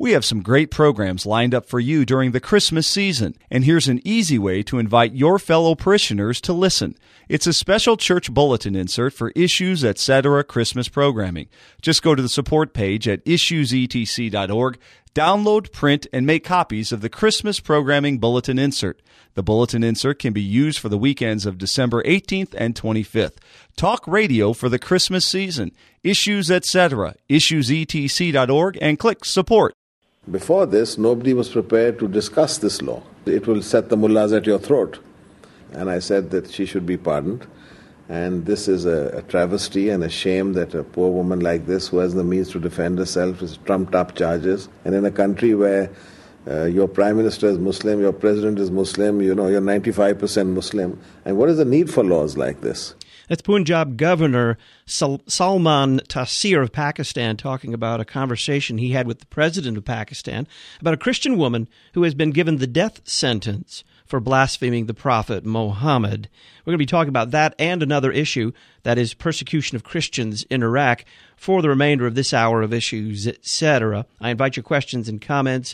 We have some great programs lined up for you during the Christmas season, and here's an easy way to invite your fellow parishioners to listen. It's a special church bulletin insert for Issues Etc. Christmas programming. Just go to the support page at issuesetc.org, download, print, and make copies of the Christmas programming bulletin insert. The bulletin insert can be used for the weekends of December 18th and 25th. Talk radio for the Christmas season. Issues Etc. issuesetc.org, and click support. Before this, nobody was prepared to discuss this law. It will set the mullahs at your throat. And I said that she should be pardoned. And this is a travesty and a shame that a poor woman like this, who has the means to defend herself, is trumped up charges. And in a country where your prime minister is Muslim, your president is Muslim, you're 95% Muslim. And what is the need for laws like this? That's Punjab Governor Salman Taseer of Pakistan talking about a conversation he had with the president of Pakistan about a Christian woman who has been given the death sentence for blaspheming the Prophet Muhammad. We're going to be talking about that and another issue, that is persecution of Christians in Iraq, for the remainder of this hour of Issues, Etc. I invite your questions and comments,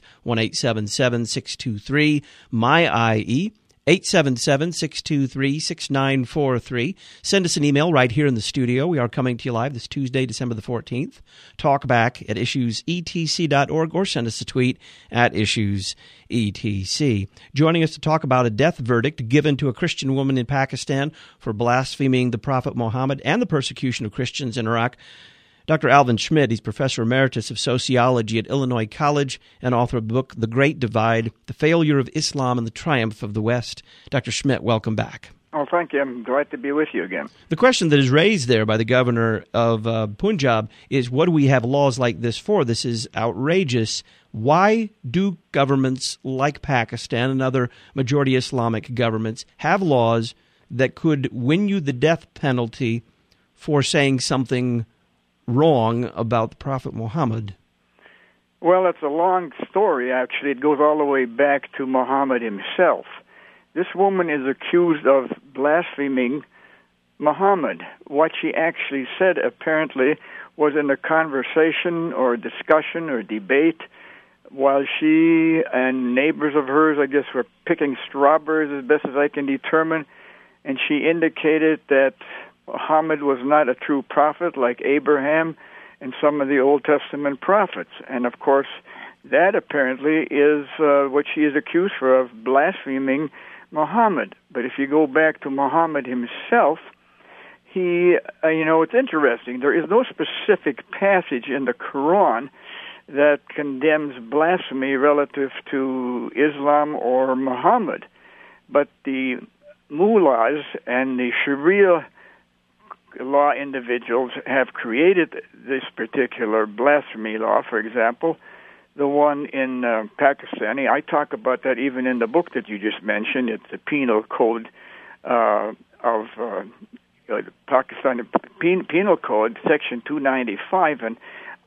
1-877-623-MY-IE. 877-623-6943. Send us an email right here in the studio. We are coming to you live this Tuesday, December the 14th. Talk back at issuesetc.org or send us a tweet at issuesetc. Joining us to talk about a death verdict given to a Christian woman in Pakistan for blaspheming the Prophet Muhammad and the persecution of Christians in Iraq, Dr. Alvin Schmidt. He's Professor Emeritus of Sociology at Illinois College and author of the book The Great Divide, The Failure of Islam and the Triumph of the West. Dr. Schmidt, welcome back. Oh, thank you. I'm glad to be with you again. The question that is raised there by the governor of Punjab is, what do we have laws like this for? This is outrageous. Why do governments like Pakistan and other majority Islamic governments have laws that could win you the death penalty for saying something wrong about the Prophet Muhammad? Well, it's a long story, actually. It goes all the way back to Muhammad himself. This woman is accused of blaspheming Muhammad. What she actually said, apparently, was in a conversation or discussion or debate while she and neighbors of hers, I guess, were picking strawberries as best as I can determine, and she indicated that Muhammad was not a true prophet like Abraham and some of the Old Testament prophets. And, of course, that apparently is what she is accused for, of blaspheming Muhammad. But if you go back to Muhammad himself, he, it's interesting. There is no specific passage in the Quran that condemns blasphemy relative to Islam or Muhammad. But the mullahs and the Sharia law individuals have created this particular blasphemy law. For example, the one in Pakistani, I talk about that even in the book that you just mentioned. It's the Penal Code of Pakistani Penal Code, Section 295, and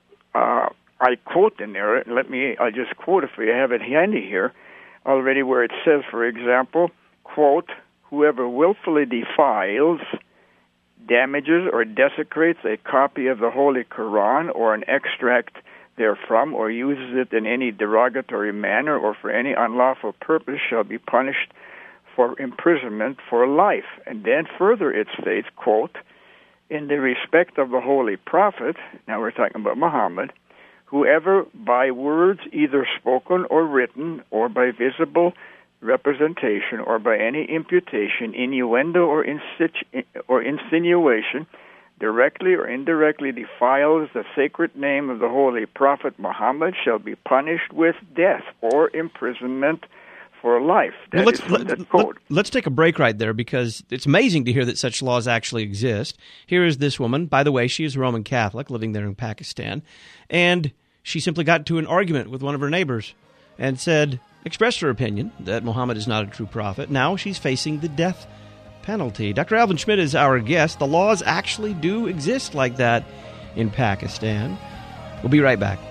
I quote in there. I'll just quote it for you. I have it handy here already, where it says, for example, quote, "Whoever willfully defiles, damages, or desecrates a copy of the Holy Quran or an extract therefrom, or uses it in any derogatory manner or for any unlawful purpose, shall be punished for imprisonment for life." And then further it states, quote, "In the respect of the Holy Prophet," now we're talking about Muhammad, "whoever by words either spoken or written, or by visible representation, or by any imputation, innuendo, or insinuation, directly or indirectly defiles the sacred name of the Holy Prophet Muhammad, shall be punished with death or imprisonment for life." Let's take a break right there, because it's amazing to hear that such laws actually exist. Here is this woman. By the way, she is Roman Catholic living there in Pakistan, and she simply got into an argument with one of her neighbors and expressed her opinion that Muhammad is not a true prophet. Now she's facing the death penalty. Dr. Alvin Schmidt is our guest. The laws actually do exist like that in Pakistan. We'll be right back.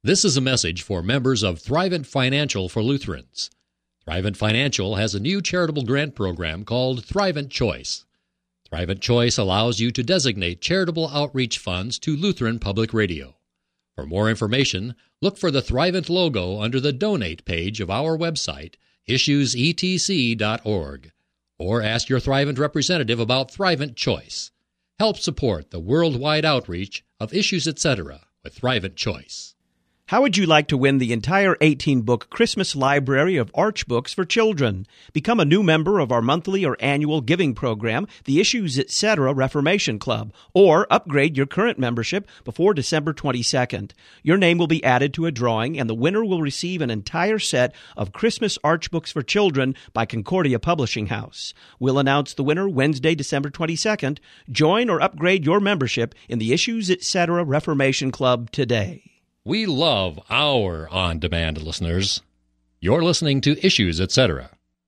This is a message for members of Thrivent Financial for Lutherans. Thrivent Financial has a new charitable grant program called Thrivent Choice. Thrivent Choice allows you to designate charitable outreach funds to Lutheran Public Radio. For more information, look for the Thrivent logo under the Donate page of our website, issuesetc.org, or ask your Thrivent representative about Thrivent Choice. Help support the worldwide outreach of Issues Etc. with Thrivent Choice. How would you like to win the entire 18-book Christmas library of Arch books for children? Become a new member of our monthly or annual giving program, the Issues Etc. Reformation Club, or upgrade your current membership before December 22nd. Your name will be added to a drawing, and the winner will receive an entire set of Christmas Arch books for children by Concordia Publishing House. We'll announce the winner Wednesday, December 22nd. Join or upgrade your membership in the Issues Etc. Reformation Club today. We love our on-demand listeners. You're listening to Issues Etc.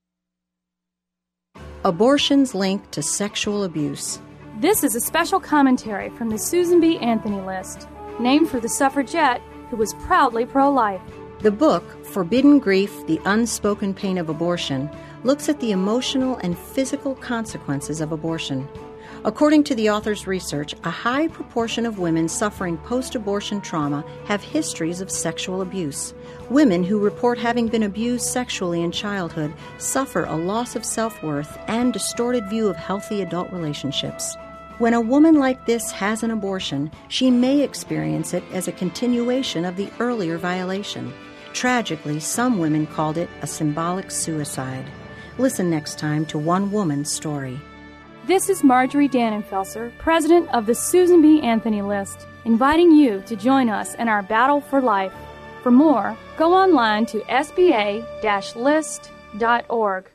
Abortions linked to sexual abuse. This is a special commentary from the Susan B. Anthony list, named for the suffragette who was proudly pro-life. The book, Forbidden Grief, The Unspoken Pain of Abortion, looks at the emotional and physical consequences of abortion. According to the author's research, a high proportion of women suffering post-abortion trauma have histories of sexual abuse. Women who report having been abused sexually in childhood suffer a loss of self-worth and distorted view of healthy adult relationships. When a woman like this has an abortion, she may experience it as a continuation of the earlier violation. Tragically, some women called it a symbolic suicide. Listen next time to one woman's story. This is Marjorie Dannenfelser, president of the Susan B. Anthony list, inviting you to join us in our battle for life. For more, go online to sba-list.org.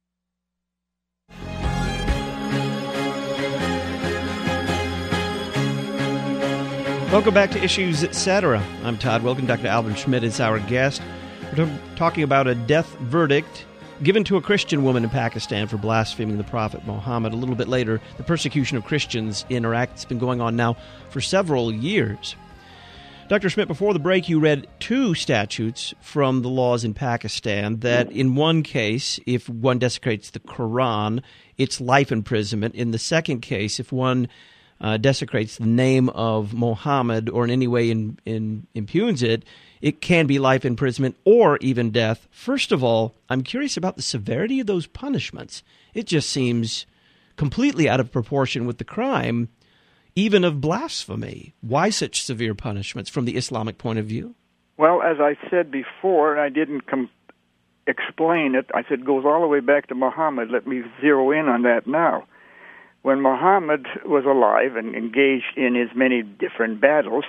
Welcome back to Issues Etc. I'm Todd Wilken. Dr. Alvin Schmidt is our guest. We're talking about a death verdict given to a Christian woman in Pakistan for blaspheming the Prophet Muhammad. A little bit later, the persecution of Christians in Iraq has been going on now for several years. Dr. Schmidt, before the break, you read two statutes from the laws in Pakistan that in one case, if one desecrates the Quran, it's life imprisonment. In the second case, if one desecrates the name of Muhammad or in any way impugns it, it can be life imprisonment or even death. First of all, I'm curious about the severity of those punishments. It just seems completely out of proportion with the crime, even of blasphemy. Why such severe punishments from the Islamic point of view? Well, as I said before, and I didn't explain it, I said it goes all the way back to Muhammad. Let me zero in on that now. When Muhammad was alive and engaged in his many different battles,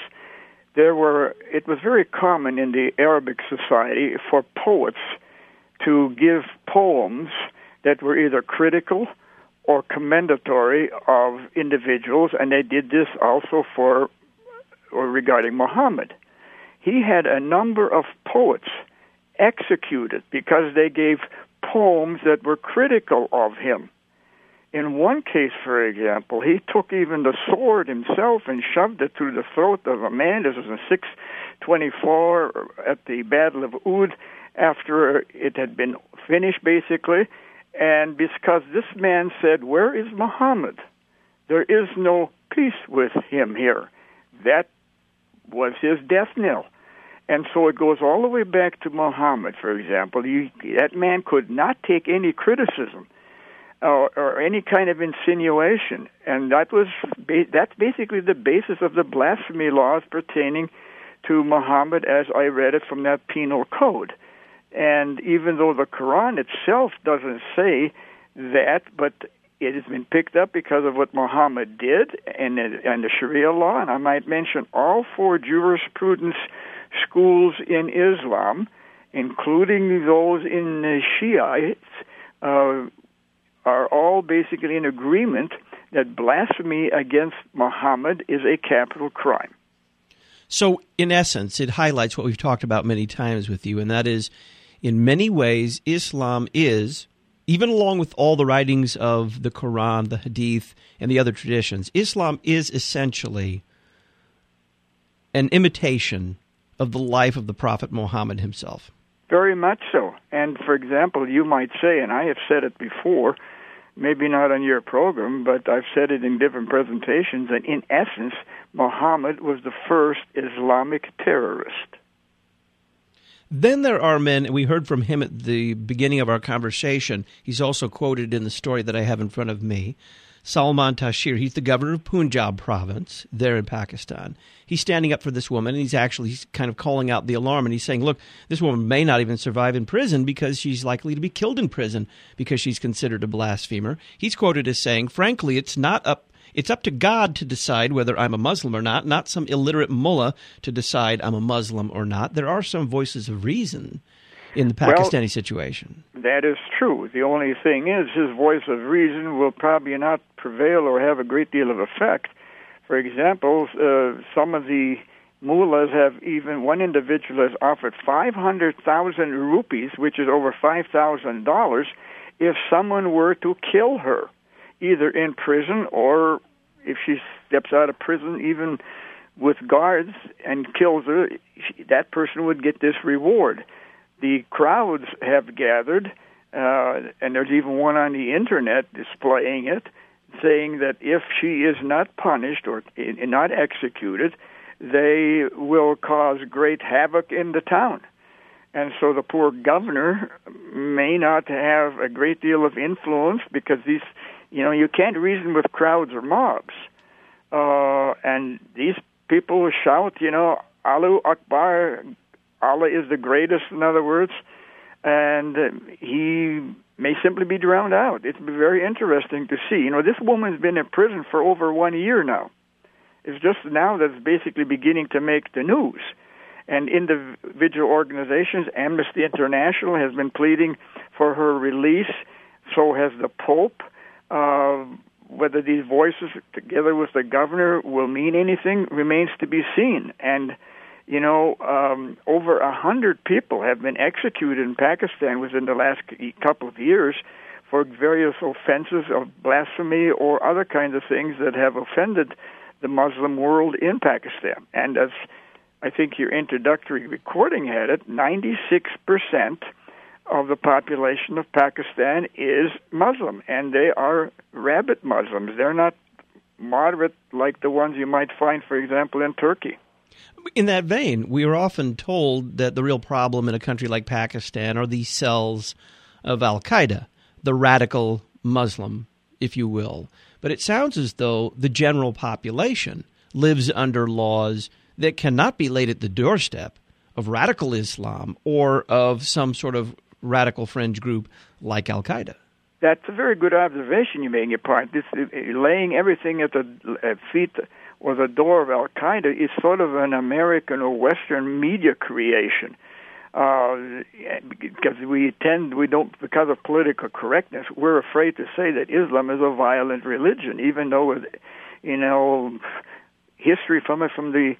it was very common in the Arabic society for poets to give poems that were either critical or commendatory of individuals, and they did this also regarding Muhammad. He had a number of poets executed because they gave poems that were critical of him. In one case, for example, he took even the sword himself and shoved it through the throat of a man. This was in 624 at the Battle of Uhud, after it had been finished, basically. And because this man said, "Where is Muhammad? There is no peace with him here." That was his death knell. And so it goes all the way back to Muhammad, for example. That man could not take any criticism or any kind of insinuation, and that's basically the basis of the blasphemy laws pertaining to Muhammad as I read it from that penal code. And even though the Quran itself doesn't say that, but it has been picked up because of what Muhammad did and the Sharia law, and I might mention all four jurisprudence schools in Islam, including those in the Shiites, are all basically in agreement that blasphemy against Muhammad is a capital crime. So, in essence, it highlights what we've talked about many times with you, and that is, in many ways, Islam is, even along with all the writings of the Quran, the Hadith, and the other traditions, Islam is essentially an imitation of the life of the Prophet Muhammad himself. Very much so. And, for example, you might say, and I have said it before, maybe not on your program, but I've said it in different presentations, that in essence, Muhammad was the first Islamic terrorist. Then there are men, and we heard from him at the beginning of our conversation. He's also quoted in the story that I have in front of me. Salman Taseer, he's the governor of Punjab province there in Pakistan. He's standing up for this woman, and he's kind of calling out the alarm, and he's saying, look, this woman may not even survive in prison because she's likely to be killed in prison because she's considered a blasphemer. He's quoted as saying, frankly, it's up to God to decide whether I'm a Muslim or not some illiterate mullah to decide I'm a Muslim or not. There are some voices of reason in the Pakistani situation. That is true. The only thing is his voice of reason will probably not prevail or have a great deal of effect. For example, some of the mullahs have even, one individual has offered 500,000 rupees, which is over $5,000, if someone were to kill her, either in prison or if she steps out of prison, even with guards, and kills her, that person would get this reward. The crowds have gathered, and there's even one on the Internet displaying it, saying that if she is not punished or not executed, they will cause great havoc in the town. And so the poor governor may not have a great deal of influence because these, you can't reason with crowds or mobs. And these people shout, Allahu Akbar, Allah is the greatest, in other words, and he may simply be drowned out. It's very interesting to see. This woman's been in prison for over 1 year now. It's just now that it's basically beginning to make the news. And individual organizations, Amnesty International has been pleading for her release, so has the Pope. Whether these voices, together with the governor, will mean anything remains to be seen. And over 100 people have been executed in Pakistan within the last couple of years for various offenses of blasphemy or other kinds of things that have offended the Muslim world in Pakistan. And as I think your introductory recording had it, 96% of the population of Pakistan is Muslim, and they are rabid Muslims. They're not moderate like the ones you might find, for example, in Turkey. In that vein, we are often told that the real problem in a country like Pakistan are these cells of al-Qaeda, the radical Muslim, if you will. But it sounds as though the general population lives under laws that cannot be laid at the doorstep of radical Islam or of some sort of radical fringe group like al-Qaeda. That's a very good observation you make, your part. This laying everything at the feet or the door of al-Qaeda is sort of an American or Western media creation. Because because of political correctness, we're afraid to say that Islam is a violent religion, even though, history from the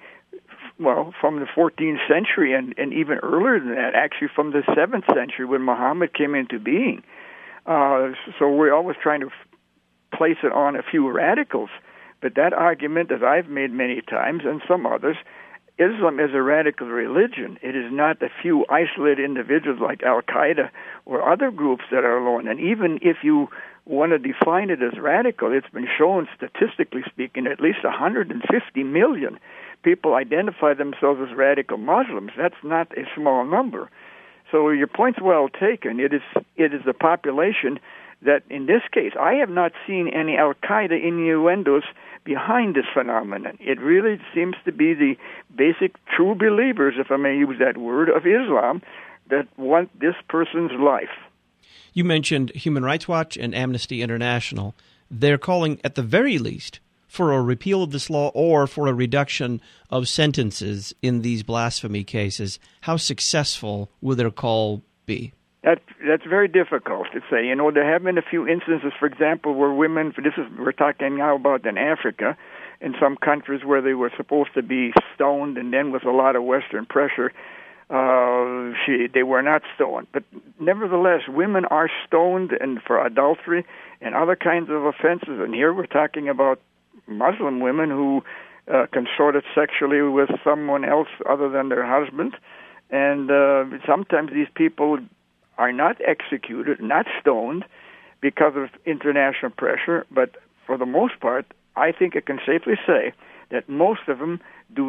14th century and even earlier than that, actually from the 7th century when Muhammad came into being. So we're always trying to place it on a few radicals. But that argument, as I've made many times and some others, Islam is a radical religion. It is not a few isolated individuals like al-Qaeda or other groups that are alone. And even if you want to define it as radical, it's been shown, statistically speaking, at least 150 million people identify themselves as radical Muslims. That's not a small number. So your point's well taken. It is the population that, in this case, I have not seen any al-Qaeda innuendos behind this phenomenon. It really seems to be the basic true believers, if I may use that word, of Islam that want this person's life. You mentioned Human Rights Watch and Amnesty International. They're calling, at the very least, for a repeal of this law or for a reduction of sentences in these blasphemy cases. How successful will their call be? That's very difficult to say. There have been a few instances, for example, where women, we're talking now about in Africa, in some countries where they were supposed to be stoned, and then with a lot of Western pressure, they were not stoned. But nevertheless, women are stoned and for adultery and other kinds of offenses. And here we're talking about Muslim women who consorted sexually with someone else other than their husband. And sometimes these people are not executed, not stoned, because of international pressure. But for the most part, I think I can safely say that most of them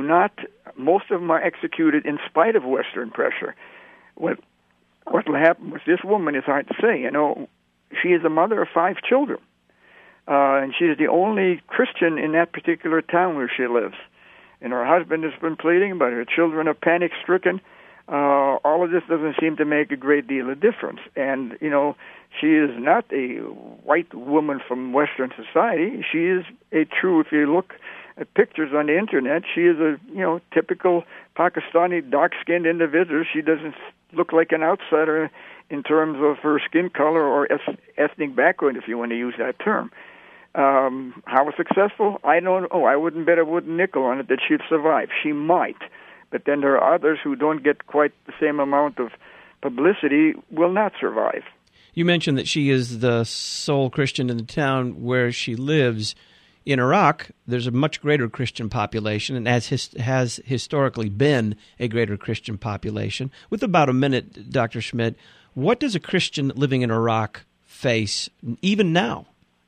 are executed in spite of Western pressure. What will happen with this woman is hard to say. She is a mother of 5 children, and she is the only Christian in that particular town where she lives. And her husband has been pleading, but her children are panic-stricken. All of this doesn't seem to make a great deal of difference. And, she is not a white woman from Western society. She is a true, if you look at pictures on the Internet, she is a, typical Pakistani dark-skinned individual. She doesn't look like an outsider in terms of her skin color or ethnic background, if you want to use that term. How successful? I don't know. I wouldn't bet a wooden nickel on it that she'd survive. She might. But then there are others who don't get quite the same amount of publicity, will not survive. You mentioned that she is the sole Christian in the town where she lives. In Iraq, there's a much greater Christian population, and has historically been a greater Christian population. With about a minute, Dr. Schmidt, what does a Christian living in Iraq face even now?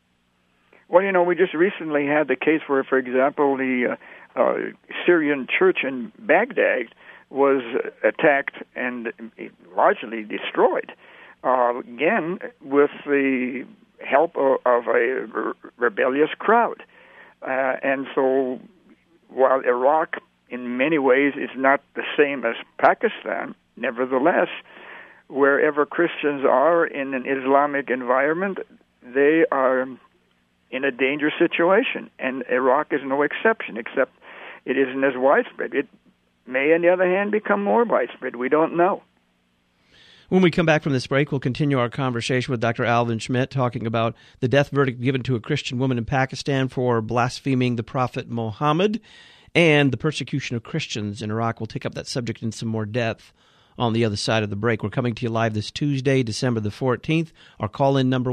Well, we just recently had the case where, for example, the Syrian church in Baghdad was attacked and largely destroyed, again, with the help of a rebellious crowd. And so while Iraq in many ways is not the same as Pakistan, nevertheless, wherever Christians are in an Islamic environment, they are in a dangerous situation. And Iraq is no exception, except it isn't as widespread. It may, on the other hand, become more widespread. We don't know. When we come back from this break, we'll continue our conversation with Dr. Alvin Schmidt, talking about the death verdict given to a Christian woman in Pakistan for blaspheming the Prophet Muhammad and the persecution of Christians in Iraq. We'll take up that subject in some more depth on the other side of the break. We're coming to you live this Tuesday, December the 14th. Our call-in number,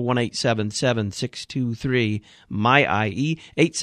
1-877-623-MY-IE,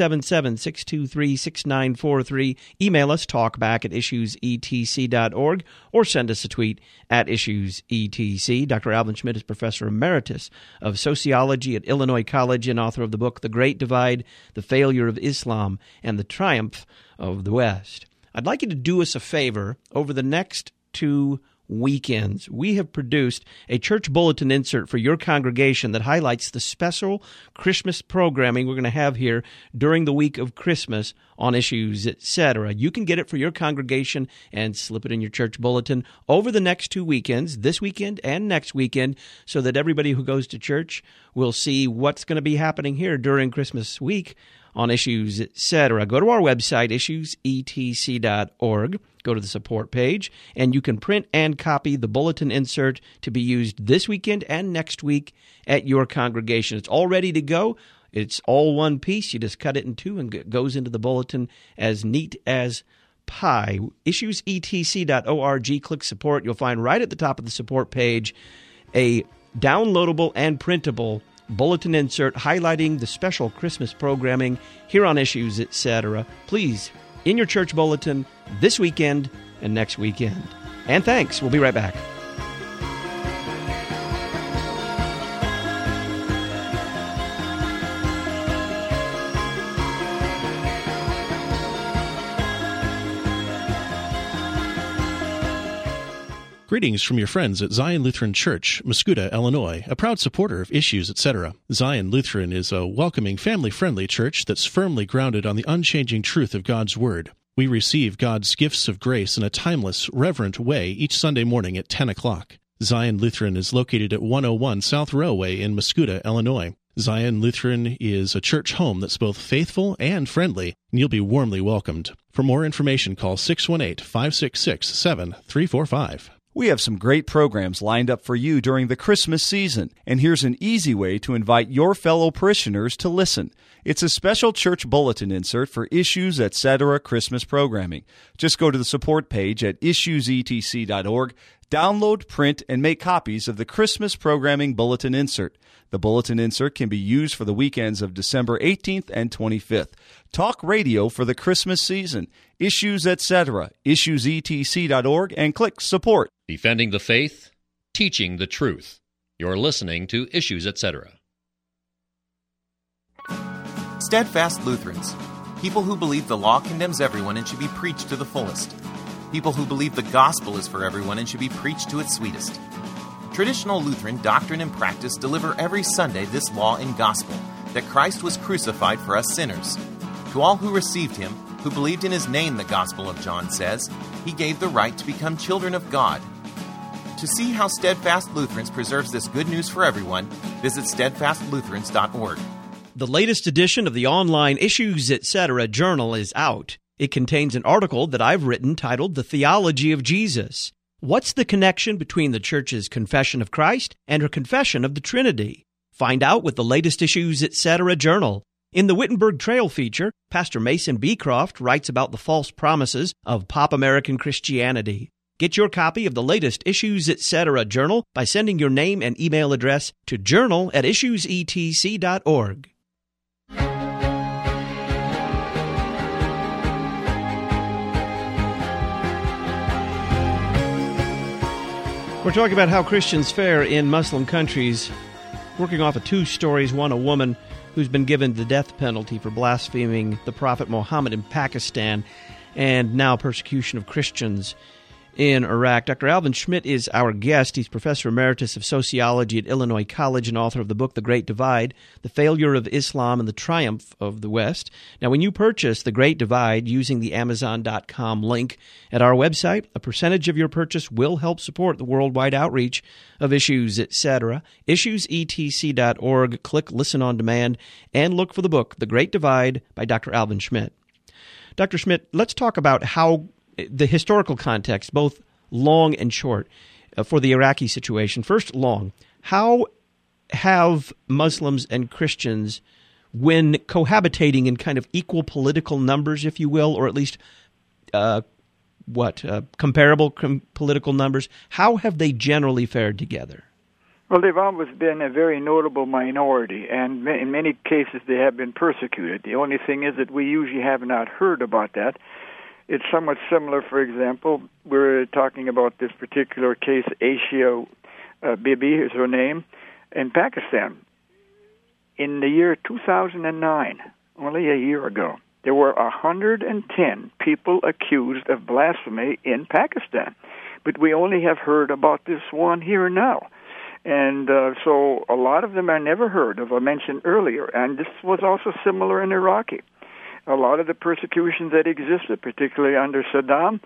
877-623-6943. Email us, talkback@issuesetc.org, or send us a tweet @issuesetc. Dr. Alvin Schmidt is Professor Emeritus of Sociology at Illinois College and author of the book The Great Divide, The Failure of Islam, and the Triumph of the West. I'd like you to do us a favor over the next 2 weekends. We have produced a church bulletin insert for your congregation that highlights the special Christmas programming we're going to have here during the week of Christmas on Issues, etc. You can get it for your congregation and slip it in your church bulletin over the next 2 weekends, this weekend and next weekend, so that everybody who goes to church will see what's going to be happening here during Christmas week on Issues, etc. Go to our website, issuesetc.org. Go to the support page, and you can print and copy the bulletin insert to be used this weekend and next week at your congregation. It's all ready to go. It's all one piece. You just cut it in two, and it goes into the bulletin as neat as pie. Issuesetc.org. Click support. You'll find right at the top of the support page a downloadable and printable bulletin insert highlighting the special Christmas programming here on Issues, etc. Please, in your church bulletin this weekend and next weekend. And thanks. We'll be right back. Greetings from your friends at Zion Lutheran Church, Muscuda, Illinois, a proud supporter of Issues, etc. Zion Lutheran is a welcoming, family-friendly church that's firmly grounded on the unchanging truth of God's Word. We receive God's gifts of grace in a timeless, reverent way each Sunday morning at 10 o'clock. Zion Lutheran is located at 101 South Railway in Muscuda, Illinois. Zion Lutheran is a church home that's both faithful and friendly, and you'll be warmly welcomed. For more information, call 618-566-7345. We have some great programs lined up for you during the Christmas season, and here's an easy way to invite your fellow parishioners to listen. It's a special church bulletin insert for Issues, etc. Christmas programming. Just go to the support page at issuesetc.org, Download, print, and make copies of the Christmas Programming Bulletin Insert. The Bulletin Insert can be used for the weekends of December 18th and 25th. Talk radio for the Christmas season. Issues, etc. IssuesETC.org and click Support. Defending the faith, teaching the truth. You're listening to Issues, etc. Steadfast Lutherans. People who believe the law condemns everyone and should be preached to the fullest. People who believe the gospel is for everyone and should be preached to its sweetest. Traditional Lutheran doctrine and practice deliver every Sunday this law and gospel, that Christ was crucified for us sinners. To all who received him, who believed in his name, the Gospel of John says, he gave the right to become children of God. To see how Steadfast Lutherans preserves this good news for everyone, visit steadfastlutherans.org. The latest edition of the online Issues, etc. journal is out. It contains an article that I've written titled The Theology of Jesus. What's the connection between the Church's confession of Christ and her confession of the Trinity? Find out with the latest Issues, etc. journal. In the Wittenberg Trail feature, Pastor Mason Beecroft writes about the false promises of pop American Christianity. Get your copy of the latest Issues, etc. journal by sending your name and email address to journal@issuesetc.org. We're talking about how Christians fare in Muslim countries, working off of two stories. One, a woman who's been given the death penalty for blaspheming the Prophet Muhammad in Pakistan, and now persecution of Christians in Iraq. Dr. Alvin Schmidt is our guest. He's Professor Emeritus of Sociology at Illinois College and author of the book The Great Divide, The Failure of Islam and the Triumph of the West. Now, when you purchase The Great Divide using the Amazon.com link at our website, a percentage of your purchase will help support the worldwide outreach of Issues, etc. IssuesETC.org. Click Listen on Demand and look for the book The Great Divide by Dr. Alvin Schmidt. Dr. Schmidt, let's talk about how the historical context, both long and short, for the Iraqi situation. First, long. How have Muslims and Christians, when cohabitating in kind of equal political numbers, if you will, or at least comparable political numbers, how have they generally fared together? Well, they've always been a very notable minority, and in many cases they have been persecuted. The only thing is that we usually have not heard about that. It's somewhat similar, for example, we're talking about this particular case, Asia Bibi is her name, in Pakistan. In the year 2009, only a year ago, there were 110 people accused of blasphemy in Pakistan. But we only have heard about this one here now. And so a lot of them are never heard of, I mentioned earlier. And this was also similar in Iraq. A lot of the persecutions that existed, particularly under Saddam,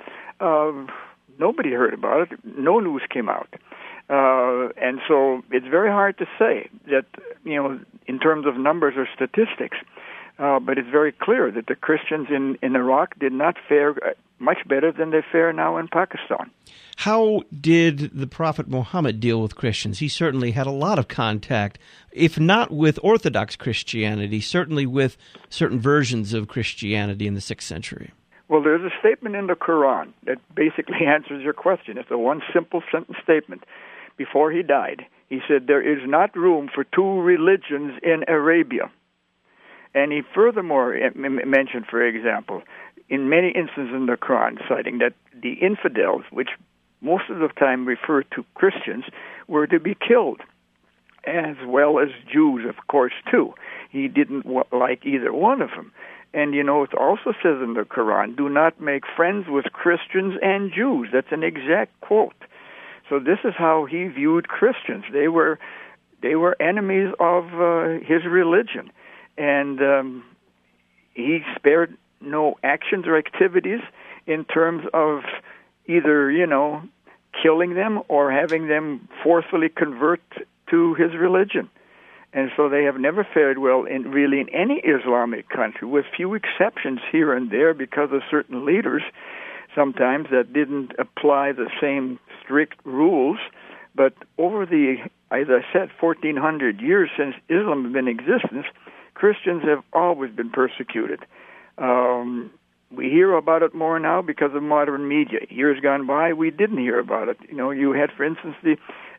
nobody heard about it. No news came out. And so it's very hard to say that, in terms of numbers or statistics, but it's very clear that the Christians in Iraq did not fare much better than they fare now in Pakistan. How did the Prophet Muhammad deal with Christians? He certainly had a lot of contact, if not with Orthodox Christianity, certainly with certain versions of Christianity in the 6th century. Well, there's a statement in the Quran that basically answers your question. It's a one simple sentence statement. Before he died, he said, "There is not room for two religions in Arabia." And he furthermore mentioned, for example, in many instances in the Quran, citing that the infidels, which most of the time refer to Christians, were to be killed, as well as Jews, of course, too. He didn't like either one of them. And, it also says in the Quran, do not make friends with Christians and Jews. That's an exact quote. So this is how he viewed Christians. They were enemies of his religion. And he spared no actions or activities in terms of either, killing them or having them forcefully convert to his religion. And so they have never fared well in any Islamic country, with few exceptions here and there because of certain leaders sometimes that didn't apply the same strict rules. But over the, as I said, 1,400 years since Islam has been in existence, Christians have always been persecuted. We hear about it more now because of modern media. Years gone by, we didn't hear about it. You had, for instance, the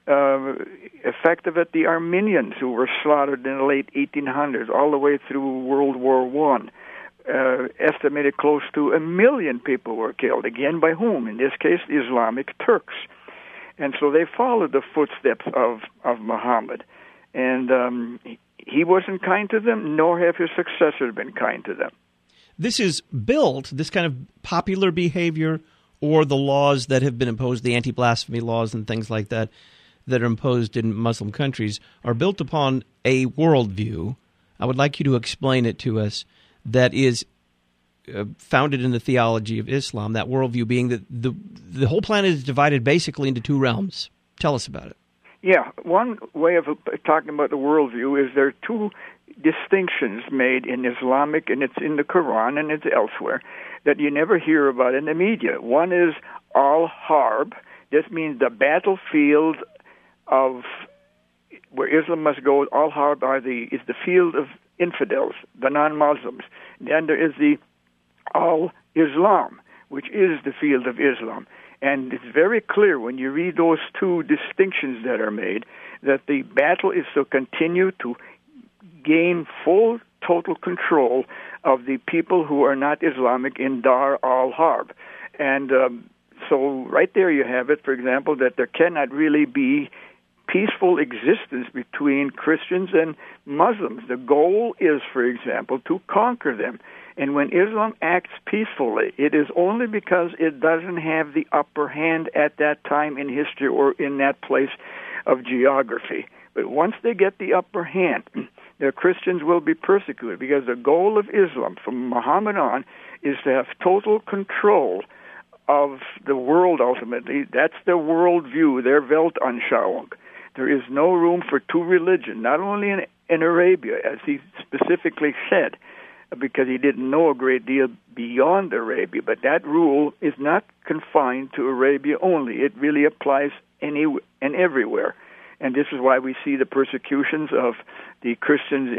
effect of it, the Armenians who were slaughtered in the late 1800s, all the way through World War I. Estimated close to 1 million people were killed. Again, by whom? In this case, the Islamic Turks. And so they followed the footsteps of Muhammad. And he wasn't kind to them, nor have his successors been kind to them. This is built, this kind of popular behavior, or the laws that have been imposed, the anti-blasphemy laws and things like that are imposed in Muslim countries, are built upon a worldview. I would like you to explain it to us. That is founded in the theology of Islam, that worldview being that the whole planet is divided basically into two realms. Tell us about it. Yeah, one way of talking about the worldview is there are two distinctions made in Islamic, and it's in the Quran and it's elsewhere, that you never hear about in the media. One is al-harb. This means the battlefield of where Islam must go. Al-harb is the field of infidels, the non-Muslims. Then there is the al-Islam, which is the field of Islam. And it's very clear when you read those two distinctions that are made that the battle is to continue to gain full, total control of the people who are not Islamic in Dar al-Harb. And so right there you have it, for example, that there cannot really be peaceful existence between Christians and Muslims. The goal is, for example, to conquer them. And when Islam acts peacefully, it is only because it doesn't have the upper hand at that time in history or in that place of geography. But once they get the upper hand, their Christians will be persecuted, because the goal of Islam from Muhammad on is to have total control of the world ultimately. That's their worldview, their Weltanschauung. There is no room for two religions, not only in Arabia, as he specifically said, because he didn't know a great deal beyond Arabia, but that rule is not confined to Arabia only. It really applies anywhere and everywhere. And this is why we see the persecutions of the Christians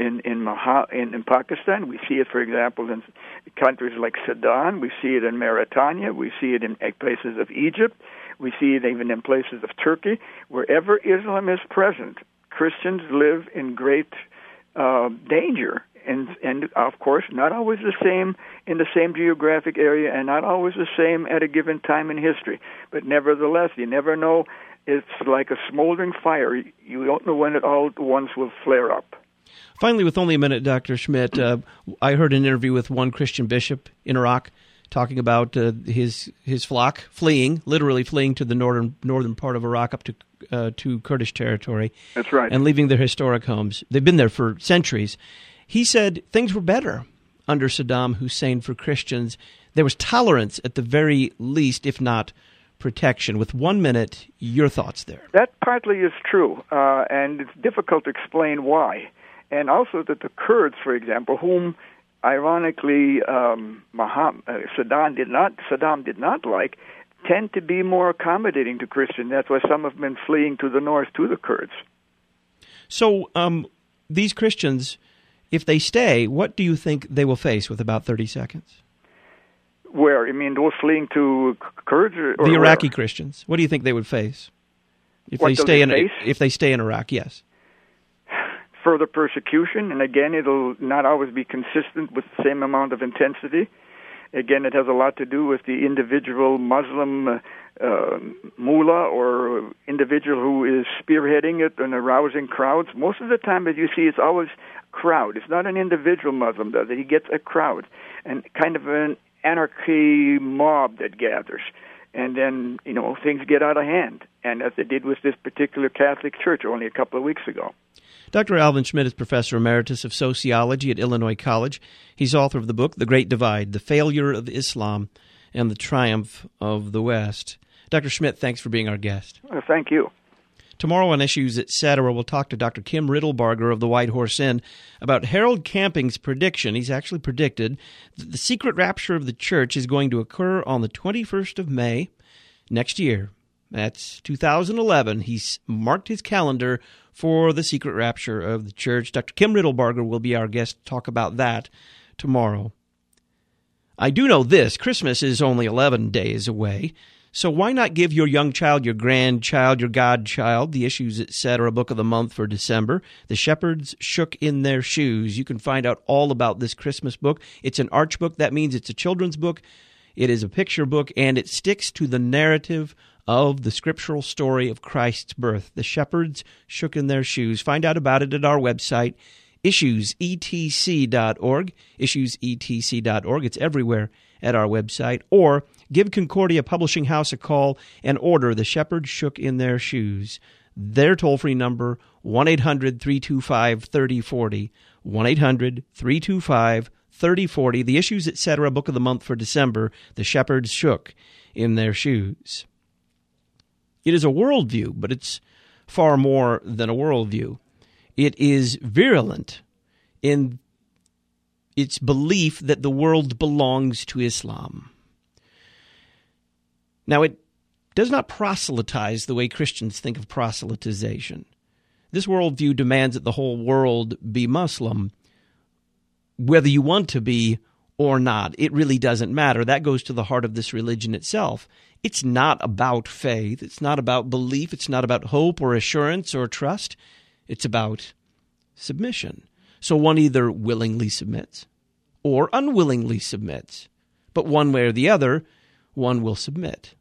in Pakistan. We see it, for example, in countries like Sudan. We see it in Mauritania. We see it in places of Egypt. We see it even in places of Turkey. Wherever Islam is present, Christians live in great danger. And of course, not always the same in the same geographic area, and not always the same at a given time in history. But nevertheless, you never know. It's like a smoldering fire. You don't know when it all at once will flare up. Finally, with only a minute, Dr. Schmidt, I heard an interview with one Christian bishop in Iraq talking about his flock literally fleeing to the northern part of Iraq up to Kurdish territory. That's right. And leaving their historic homes. They've been there for centuries. He said things were better under Saddam Hussein for Christians. There was tolerance at the very least, if not protection. With 1 minute, your thoughts there. That partly is true, and it's difficult to explain why. And also that the Kurds, for example, whom ironically Saddam did not like, tend to be more accommodating to Christians. That's why some have been fleeing to the north to the Kurds. So these Christians, if they stay, what do you think they will face with about 30 seconds? Where? You mean those fleeing to Kurds? Or the Iraqi where? Christians. What do you think they would face if What they stay in Iraq? Yes. Further persecution, and again, it'll not always be consistent with the same amount of intensity. Again, it has a lot to do with the individual Muslim mullah or individual who is spearheading it and arousing crowds. Most of the time, as you see, it's always crowd. It's not an individual Muslim, though, that he gets a crowd and kind of an anarchy mob that gathers. And then, things get out of hand, and as they did with this particular Catholic church only a couple of weeks ago. Dr. Alvin Schmidt is Professor Emeritus of Sociology at Illinois College. He's author of the book, The Great Divide, The Failure of Islam and the Triumph of the West. Dr. Schmidt, thanks for being our guest. Thank you. Tomorrow on Issues Etc., we'll talk to Dr. Kim Riddlebarger of the White Horse Inn about Harold Camping's prediction. He's actually predicted that the secret rapture of the church is going to occur on the 21st of May next year. That's 2011. He's marked his calendar for the secret rapture of the church. Dr. Kim Riddlebarger will be our guest to talk about that tomorrow. I do know this, Christmas is only 11 days away, so why not give your young child, your grandchild, your godchild, the Issues, Etc. book of the month for December? The Shepherds Shook in Their Shoes. You can find out all about this Christmas book. It's an arch book. That means it's a children's book. It is a picture book, and it sticks to the narrative of the scriptural story of Christ's birth. The Shepherds Shook in Their Shoes. Find out about it at our website, issuesetc.org, issuesetc.org. It's everywhere at our website. Or give Concordia Publishing House a call and order The Shepherds Shook in Their Shoes. Their toll-free number, 1-800-325-3040, 1-800-325-3040. The Issues, Etc. book of the month for December, The Shepherds Shook in Their Shoes. It is a worldview, but it's far more than a worldview. It is virulent in its belief that the world belongs to Islam. Now, it does not proselytize the way Christians think of proselytization. This worldview demands that the whole world be Muslim, whether you want to be or not. It really doesn't matter. That goes to the heart of this religion itself. It's not about faith. It's not about belief. It's not about hope or assurance or trust. It's about submission. So one either willingly submits or unwillingly submits. But one way or the other, one will submit.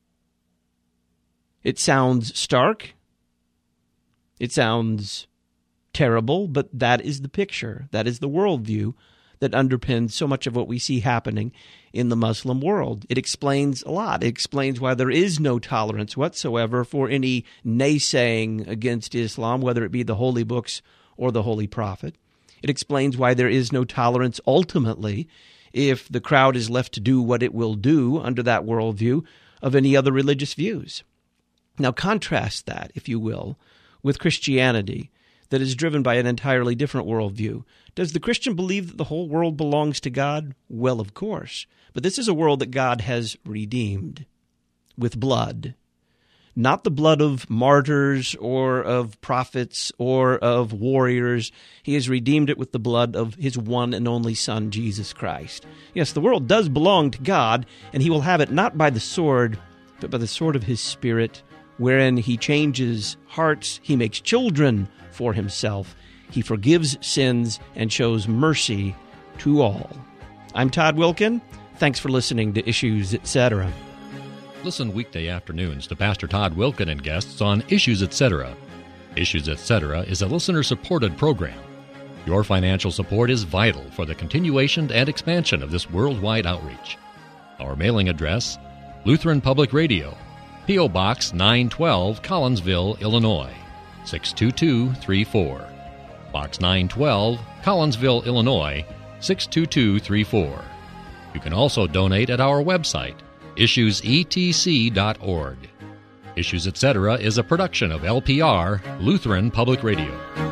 It sounds stark. It sounds terrible, but that is the picture. That is the worldview that underpins so much of what we see happening in the Muslim world. It explains a lot. It explains why there is no tolerance whatsoever for any naysaying against Islam, whether it be the holy books or the Holy Prophet. It explains why there is no tolerance ultimately, if the crowd is left to do what it will do under that worldview, of any other religious views. Now contrast that, if you will, with Christianity, that is driven by an entirely different worldview. Does the Christian believe that the whole world belongs to God? Well, of course. But this is a world that God has redeemed with blood. Not the blood of martyrs or of prophets or of warriors. He has redeemed it with the blood of his one and only Son, Jesus Christ. Yes, the world does belong to God, and he will have it not by the sword, but by the sword of his Spirit, wherein he changes hearts, he makes children for himself, he forgives sins, and shows mercy to all. I'm Todd Wilkin. Thanks for listening to Issues, Etc. Listen weekday afternoons to Pastor Todd Wilkin and guests on Issues, Etc. Issues, Etc. is a listener-supported program. Your financial support is vital for the continuation and expansion of this worldwide outreach. Our mailing address, Lutheran Public Radio, P.O. Box 912, Collinsville, Illinois, 62234. Box 912, Collinsville, Illinois, 62234. You can also donate at our website, issuesetc.org. Issues, Etc. is a production of LPR, Lutheran Public Radio.